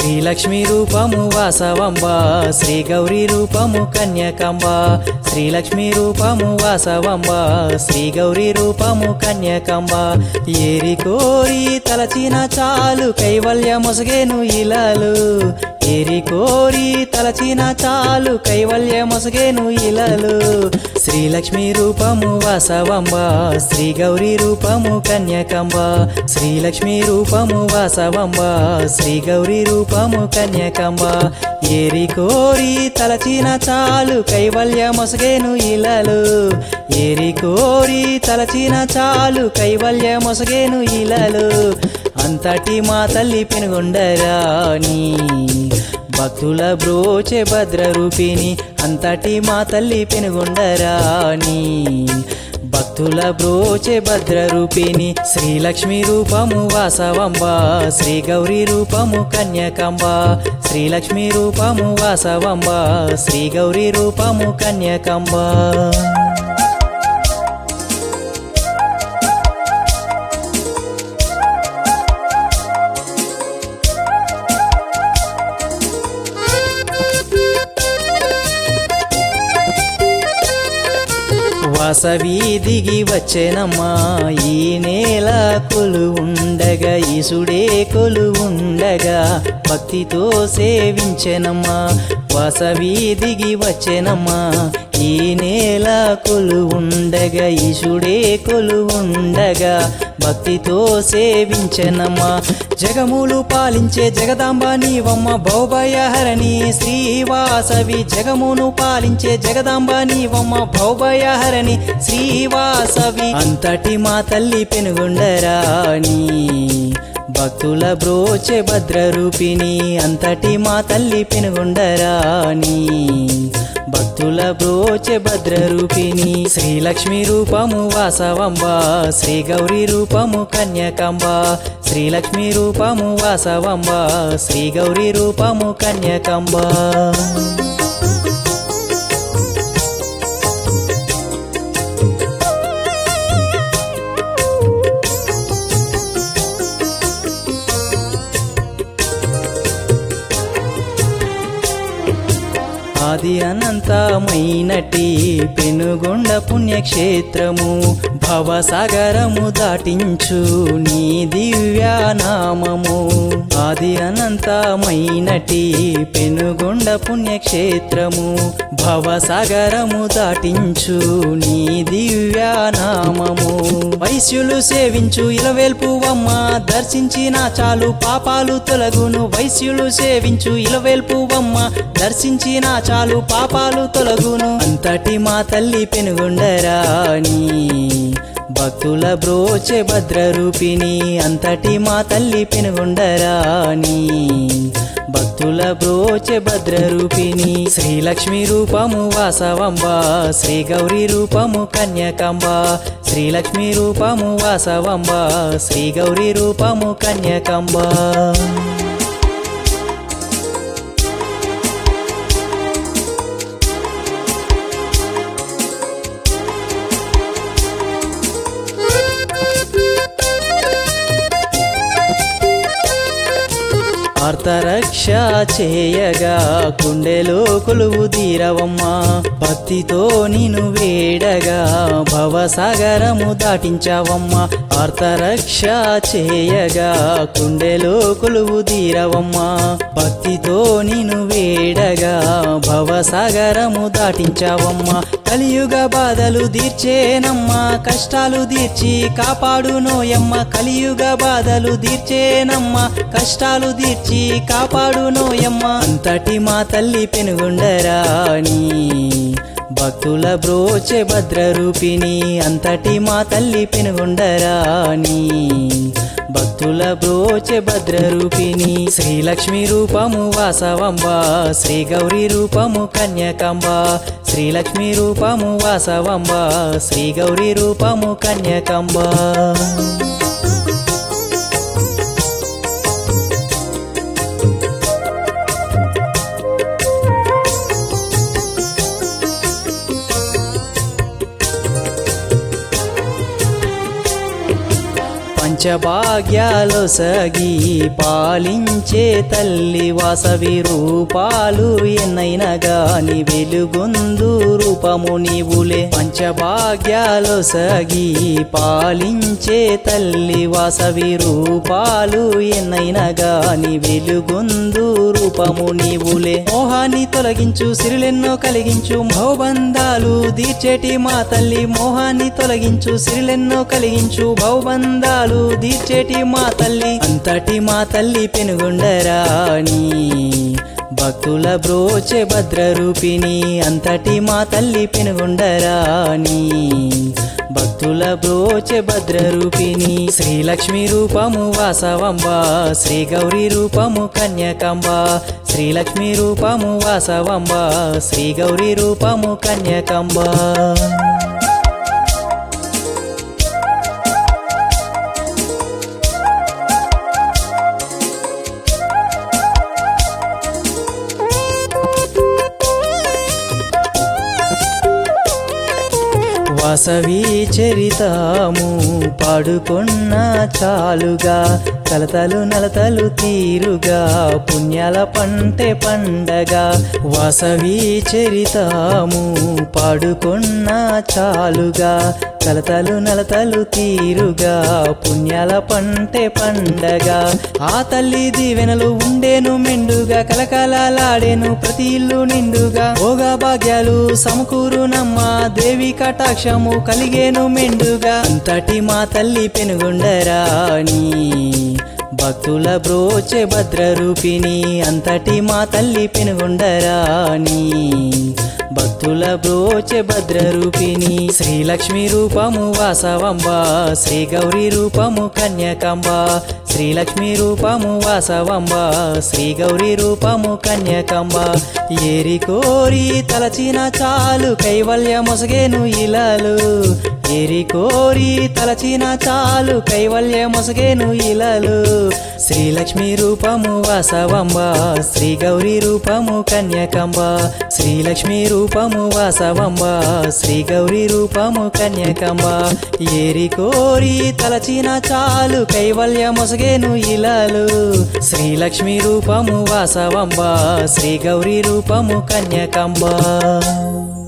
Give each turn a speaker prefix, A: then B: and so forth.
A: శ్రీలక్ష్మి రూపము వాసవంబ శ్రీ గౌరీ రూపము కన్యకంబ శ్రీలక్ష్మి రూపము వాసవంబ శ్రీ గౌరీ రూపము కన్యకంబ ఏరి కోరి తలచిన చాలు కైవల్యమొసగేను ఇలాలు ఏరి కోరి తలచిన చాలు కైవల్యమొసగేను ఇలాలు శ్రీలక్ష్మి రూపము వాసవంబ శ్రీ గౌరీ రూపము కన్యకంబ శ్రీలక్ష్మి రూపము వాసవంబ శ్రీ గౌరీ రూపము కన్యకంబ ఏరి కోరి తలచిన చాలు కైవల్యమొసగేను ఇలాలు ఏరి కోరి తలచిన చాలు కైవల్యమొసగేను ఇలాలు అంతటి మా తల్లి పెనుగొండరాని భక్తుల బ్రోచే భద్రరూపిణి అంతటి మా తల్లి పెనుగొండరాని భక్తుల బ్రోచే భద్రరూపిణి శ్రీలక్ష్మి రూపము వాసవంబ శ్రీ గౌరీ రూపము కన్యకంబ శ్రీలక్ష్మి రూపము వాసవంబ శ్రీ గౌరీ రూపము కన్యకంబ వాసవి దిగి వచ్చెనమ్మా ఈ నేల కొలువుండగా ఈసుడే కొలువుండగా భక్తితో సేవించెనమ్మా వాసవి దిగి వచ్చెనమ్మా ఈ నేల కొలువుండగా ఈసుడే కొలువుండగా భక్తితో సేవించెనమ్మా జగములు పాలించే జగదాంబ నీవమ్మ భౌభయహరణి శ్రీవాసవి జగమును పాలించే జగదాంబ నీవమ్మ భౌభయహరణి శ్రీవాసవి అంతటి మా తల్లి పెనుగొండరాని భక్తుల బ్రోచే భద్రరూపిణి అంతటి మా తల్లి పెనుగొండరాని భక్తుల బ్రోచే భద్రరూపిణి శ్రీలక్ష్మి రూపము వాసవంబ శ్రీ గౌరీ రూపము కన్యకంబ శ్రీలక్ష్మి రూపము వాసవంబ శ్రీ గౌరీ రూపము కన్యకంబ ఆది అనంతమైనటి పెనుగొండ పుణ్యక్షేత్రము భవసాగరము దాటించు నీ దివ్యానామము ఆది అనంతమైనటి పెనుగొండ పుణ్యక్షేత్రము భవసాగరము దాటించు నీ దివ్యానామము వైశ్యులు సేవించు ఇలవేల్పువమ్మ దర్శించిన చాలు పాపాలు తొలగును వైశ్యులు సేవించు ఇలవేల్పువమ్మ దర్శించిన చాలు పాపాలు తొలగును అంతటి మా తల్లి పెనుగొండరాని భక్తుల బ్రోచే భద్రరూపిణి అంతటి మా తల్లి పెనుగొండరాని భక్తుల బ్రోచే భద్రరూపిణి శ్రీలక్ష్మి రూపము వాసవంబ శ్రీ గౌరీ రూపము కన్యకంబ శ్రీలక్ష్మి రూపము వాసవంబ శ్రీ గౌరీ రూపము కన్యకంబ ఆర్తరక్ష చేయగా కుండెలో కొలువు తీరవమ్మ భక్తితో నిను వేడగా భవసాగరము దాటించావమ్మ ఆర్తరక్ష చేయగా కుండెలో కొలువు తీరవమ్మ భక్తితో నిను వేడగా భవసాగరము దాటించావమ్మ కలియుగ బాధలు తీర్చేనమ్మ కష్టాలు తీర్చి కాపాడునోయమ్మ కలియుగ బాధలు తీర్చేనమ్మ కష్టాలు తీర్చి కాపాడునోయమ్మ అంతటి మా తల్లి పెనుగొండరాని భక్తుల బ్రోచే భద్రరూపిణి అంతటి మా తల్లి పెనుగొండరాని భక్తుల బ్రోచే భద్రరూపిణి శ్రీలక్ష్మి రూపము వాసవంబ శ్రీ గౌరీ రూపము కన్యకంబ శ్రీలక్ష్మి రూపము వాసవంబ శ్రీ గౌరీ రూపము కన్యకంబ పంచభాగ్యాలొసగి పాలించే తల్లి వాసవి రూపాలు ఎన్నైనా గాని వెలుగొందు రూపము నీవులే పంచభాగ్యాలొసగి పాలించే తల్లి వాసవి రూపాలు ఎన్నైనా గాని వెలుగొందు రూపము నీవులే మోహాన్ని తొలగించు సిరులెన్నో కలిగించు భవబంధాలు దీర్చేటి మా తల్లి మోహాన్ని తొలగించు సిరులెన్నో కలిగించు భవబంధాలు దీర్చేటి మా తల్లి అంతటి మా తల్లి పెనుగొండరాణి భక్తుల బ్రోచే భద్రరూపిణి అంతటి మా తల్లి పెనుగొండరాణి భక్తుల బ్రోచే భద్రరూపిణి శ్రీలక్ష్మి రూపము వాసవంబ శ్రీ గౌరీ రూపము కన్యకంబ శ్రీలక్ష్మి రూపము వాసవంబ శ్రీ గౌరీ రూపము కన్యకంబ వాసవి చరితము పాడుకున్న చాలుగా కలతలు నలతలు తీరుగా పుణ్యాల పంటే పండగ వాసవి చరితము పాడుకున్న చాలుగా కలతలు నలతలు తీరుగా పుణ్యాల పంటే పండగ ఆ తల్లి దీవెనలు ఉండేను మెండుగా కలకలాడేను ప్రతి ఇల్లు నిండుగా భోగ భాగ్యాలు సమకూరునమ్మ దేవి కటాక్షము కలిగేను మెండుగా అంతటి మా తల్లి పెనుగొండరాణి భక్తుల బ్రోచే భద్రరూపిణి అంతటి మా తల్లి పెనుగొండరాణి భక్తుల బ్రోచే భద్రరూపిణి శ్రీలక్ష్మి రూపము వాసవంబ శ్రీ గౌరీ రూపము కన్యకంబ శ్రీలక్ష్మి రూపము వాసవంబ శ్రీ గౌరీ రూపము కన్యకంబ ఏరి కోరి తలచిన చాలు కైవల్యమొసగేను ఇలాలు ఏరి కోరి తలచిన చాలు కైవల్యమొసగేను ఇలాలు శ్రీలక్ష్మి రూపము వాసవంబ శ్రీ గౌరీ రూపము కన్యకంబ శ్రీలక్ష్మి రూపము వాసవంబ శ్రీ గౌరీ రూపము కన్యకంబ ఏరి కోరి తలచిన చాలు కైవల్యమొసగేను ఇలాలు శ్రీలక్ష్మి రూపము వాసవంబ శ్రీ గౌరీ రూపము కన్యకంబ